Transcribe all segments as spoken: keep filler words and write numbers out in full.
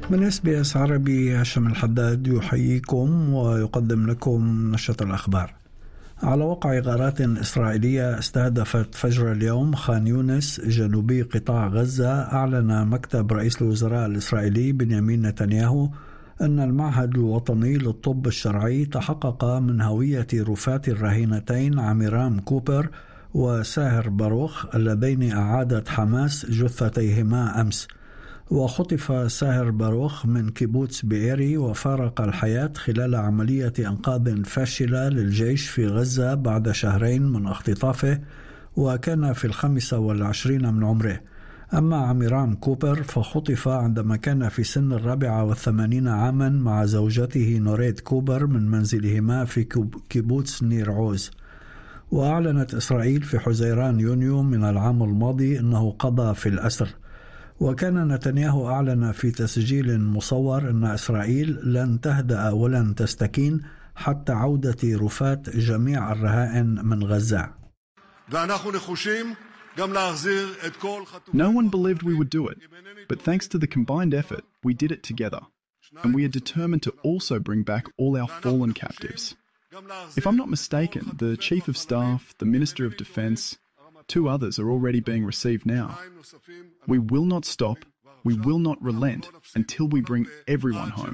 من إس بي إس عربي هاشم الحداد يحييكم ويقدم لكم نشرة الأخبار. على وقع غارات إسرائيلية استهدفت فجر اليوم خان يونس جنوبي قطاع غزة، أعلن مكتب رئيس الوزراء الإسرائيلي بنيامين نتنياهو أن المعهد الوطني للطب الشرعي تحقق من هوية رفاة الرهينتين عميرام كوبر وساهر باروخ اللذين أعادت حماس جثتيهما أمس. وخطف ساهر باروخ من كيبوتس بئيري وفارق الحياة خلال عملية إنقاذ فاشلة للجيش في غزة بعد شهرين من اختطافه، وكان في الخامسة والعشرين من عمره. أما عميرام كوبر فخطف عندما كان في سن الرابعة والثمانين عاما مع زوجته نوريد كوبر من منزلهما في كيبوتس نير عوز. وأعلنت إسرائيل في حزيران يونيو من العام الماضي أنه قضى في الأسر. وكان نتنياهو أعلن في تسجيل مصور أن إسرائيل لن تهدأ ولن تستكين حتى عودة رفاة جميع الرهائن من غزة. No one believed we would do it, but thanks to the combined effort, we did it together, and we are determined to also bring back all our fallen captives. If I'm not mistaken, the Chief of Staff, the Minister of Defence, two others are already being received now. We will not stop, we will not relent until we bring everyone home.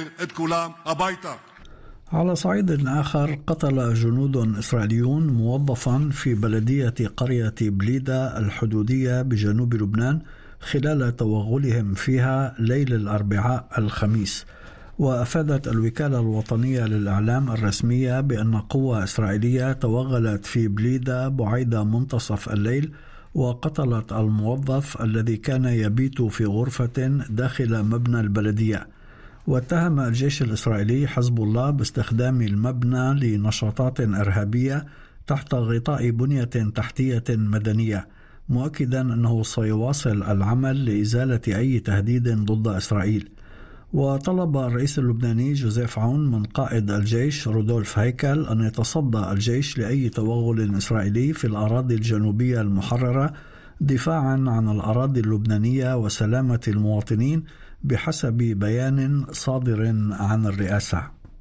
على صعيد آخر، قتل جنود إسرائيليون موظفا في بلدية قرية بليدة الحدودية بجنوب لبنان خلال توغلهم فيها ليل الأربعاء الخميس. وأفادت الوكالة الوطنية للإعلام الرسمية بأن قوة إسرائيلية توغلت في بليدة بعيد منتصف الليل وقتلت الموظف الذي كان يبيت في غرفة داخل مبنى البلدية. واتهم الجيش الإسرائيلي حزب الله باستخدام المبنى لنشاطات إرهابية تحت غطاء بنية تحتية مدنية، مؤكدا أنه سيواصل العمل لإزالة أي تهديد ضد إسرائيل. وطلب الرئيس اللبناني جوزيف عون من قائد الجيش رودولف هيكل أن يتصدى الجيش لأي توغل إسرائيلي في الأراضي الجنوبية المحررة دفاعا عن الأراضي اللبنانية وسلامة المواطنين، بحسب بيان صادر عن الرئاسة.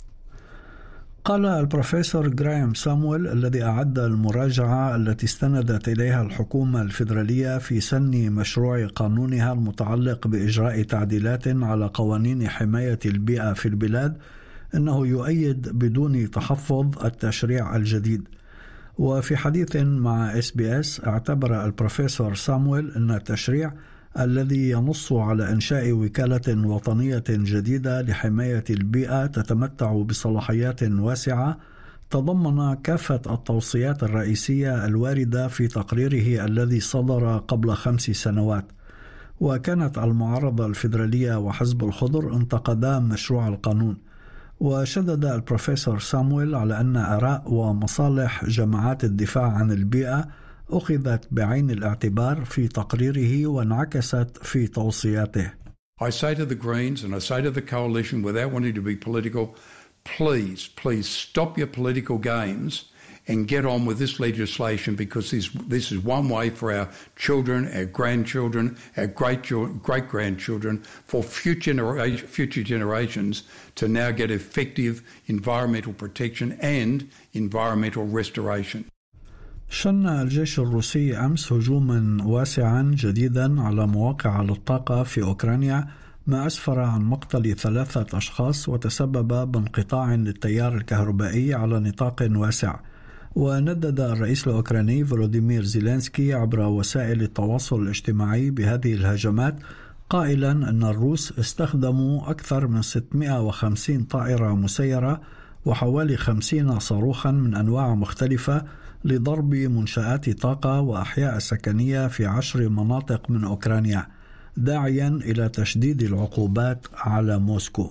قال البروفيسور غرايم سامويل الذي أعد المراجعة التي استندت إليها الحكومة الفيدرالية في سن مشروع قانونها المتعلق بإجراء تعديلات على قوانين حماية البيئة في البلاد أنه يؤيد بدون تحفظ التشريع الجديد. وفي حديث مع إس بي إس اعتبر البروفيسور سامويل أن التشريع الذي ينص على إنشاء وكالة وطنية جديدة لحماية البيئة تتمتع بصلاحيات واسعة تضمن كافة التوصيات الرئيسية الواردة في تقريره الذي صدر قبل خمس سنوات. وكانت المعارضة الفيدرالية وحزب الخضر انتقدا مشروع القانون. وشدد البروفيسور سامويل على أن آراء ومصالح جماعات الدفاع عن البيئة أخذت بعين الاعتبار في تقريره وانعكست في توصياته. I say to the Greens and I say to the coalition without wanting to be political, please, please stop your political games and get on with this legislation, because this, this is one way for our children, our grandchildren, our great great grandchildren, for future future generations to now get effective environmental protection and environmental restoration. شن الجيش الروسي أمس هجوما واسعا جديدا على مواقع للطاقة في أوكرانيا، ما أسفر عن مقتل ثلاثة أشخاص وتسبب بانقطاع للتيار الكهربائي على نطاق واسع. وندد الرئيس الأوكراني فولوديمير زيلينسكي عبر وسائل التواصل الاجتماعي بهذه الهجمات، قائلا أن الروس استخدموا أكثر من ستمائة وخمسين طائرة مسيرة وحوالي خمسين صاروخا من أنواع مختلفة لضرب منشآت طاقة وأحياء سكنية في عشر مناطق من أوكرانيا، داعيا إلى تشديد العقوبات على موسكو.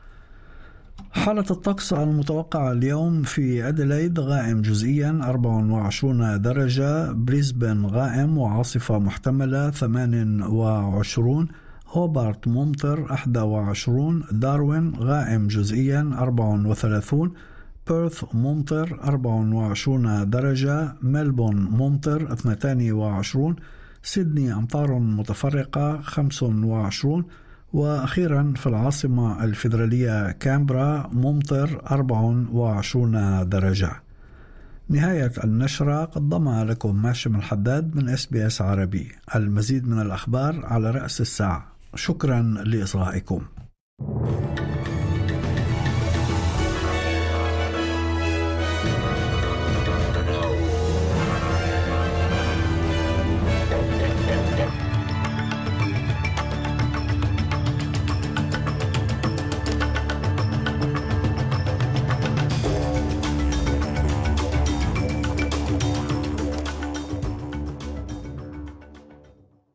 حالة الطقس المتوقعة اليوم في أديلايد غائم جزئيا أربعة وعشرين درجة، بريسبن غائم وعاصفة محتملة ثمانية وعشرين، هوبارت ممطر أحد وعشرين، داروين غائم جزئيا أربعة وثلاثين، بيرث ممطر أربعة وعشرين درجة، ملبون ممطر اثنين وعشرين، سيدني أمطار متفرقة خمسة وعشرين، وأخيرا في العاصمة الفيدرالية كامبرا ممطر أربع وعشرين درجة. نهاية النشرة قدمها لكم ماشم الحداد من إس بي إس عربي. المزيد من الأخبار على رأس الساعة. شكرا لإصغائكم.